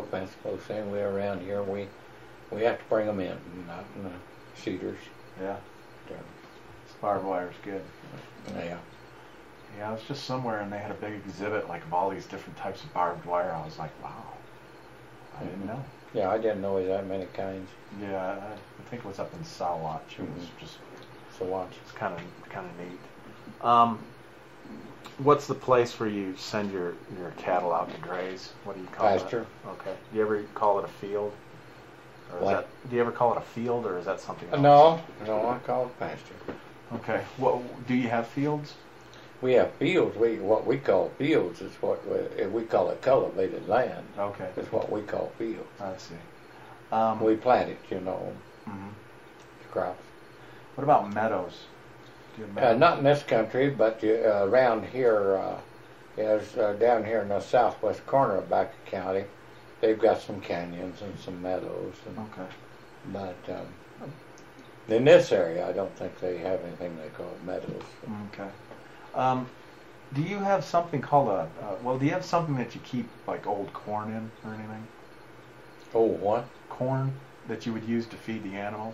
fence posts anywhere around here. We have to bring them in, not in the cedars. Yeah. So, Barbed wire's good. yeah. Yeah, I was just somewhere and they had a big exhibit like of all these different types of barbed wire. I was like, wow, I didn't know. Yeah, I didn't know there was that many kinds. Yeah, I think it was up in Sawatch. It was just So watch. it's kind of neat. What's the place where you send your cattle out to graze? What do you call it? Pasture. Okay. Do you ever call it a field? Or is What? that, do you ever call it a field, or is that something else? No, I call it pasture. Okay. What do you have fields? We have fields. What we call fields is what we call it cultivated land. Okay. Is what we call fields. I see. We plant it, Mhm. crops. What about meadows? Do you have meadows? Not in this country, but around here, down here in the southwest corner of Baca County, they've got some canyons and some meadows. Okay. But in this area, I don't think they have anything they call meadows. Okay. Do you have something called do you have something that you keep like old corn in or anything? Oh, what? Corn that you would use to feed the animals?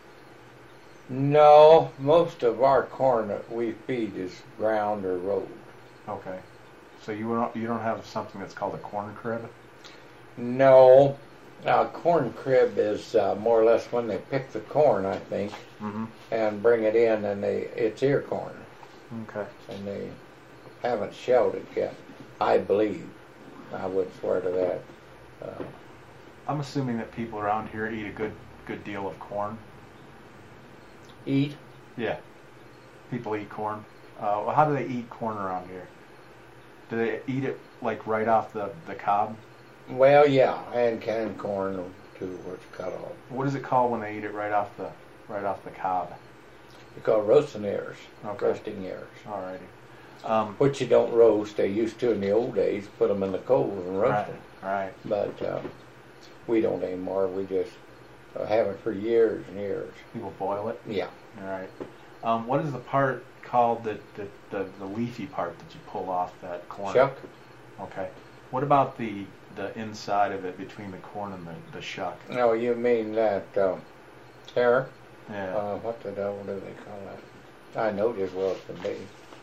No, most of our corn that we feed is ground or rolled. Okay. So you don't have something that's called a corn crib? No. Corn crib is more or less when they pick the corn, I think, and bring it in, and it's ear corn. Okay. And they haven't shelled it yet, I believe. I would swear to that. I'm assuming that people around here eat a good deal of corn. Eat? Yeah. People eat corn. Well, how do they eat corn around here? Do they eat it like right off the cob? Well, yeah, and canned corn too, where it's cut off. What is it called when they eat it right off the cob? It's called roasting ears. Okay. Roasting ears. Alrighty. Which you don't roast. They used to in the old days, put them in the coals and roast them. Right. But we don't anymore. We just have it for years and years. People boil it? Yeah. Alright. What is the part called the leafy part that you pull off that corn? Shuck? Okay. What about the inside of it between the corn and the shuck? No, you mean that hair? Yeah. What the devil do they call that? I know it as well as can be.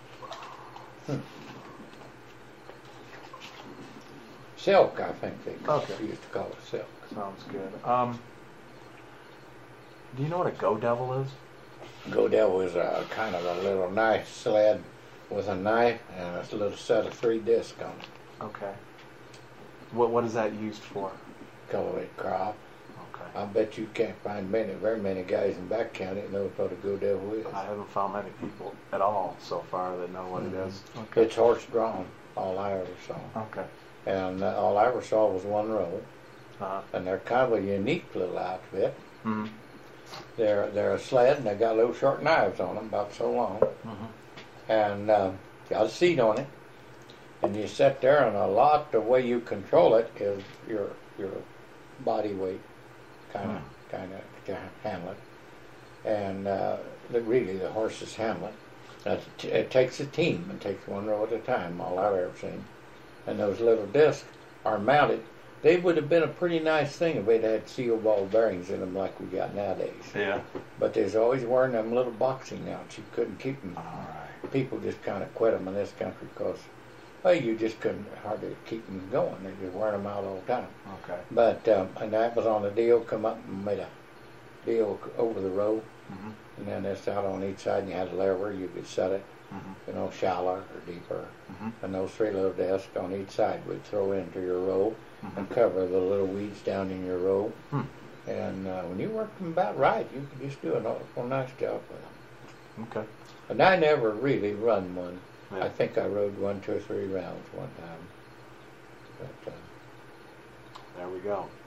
Silk, I think they used to call it silk. Sounds good. Do you know what a go devil is? Go devil is a kind of a little knife sled with a knife and a little set of 3 discs on it. Okay. What is that used for? Cultivate crop. Okay. I bet you can't find very many guys in Back County that know what a go devil is. I haven't found many people at all so far that know what it is. Okay. It's horse drawn, all I ever saw. Okay. And all I ever saw was one row. Uh-huh. And they're kind of a unique little outfit. Mm-hmm. They're a sled and they got little short knives on them, about so long. Mm-hmm. And got a seat on it. And you sit there, and a lot the way you control it is your body weight, kind of to handle it. And really, the horses handle it. It takes a team. It takes one row at a time. All I've ever seen. And those little discs are mounted. They would have been a pretty nice thing if they'd had seal ball bearings in them like we got nowadays. Yeah. But there's always wearing them little boxing outs. You couldn't keep them. All right. People just kind of quit them in this country because, well, you just couldn't hardly keep them going. They just wear them out all the time. Okay. But and that was on the deal. Come up and made a deal over the road, and then it's out on each side. And you had a lever. You could set it, shallower or deeper. And those 3 little discs on each side would throw into your row and cover the little weeds down in your row. And when you worked them about right, you could just do a nice job with them. Okay. And I never really run one. Yeah. I think I rode 1, 2, or 3 rounds one time. But there we go.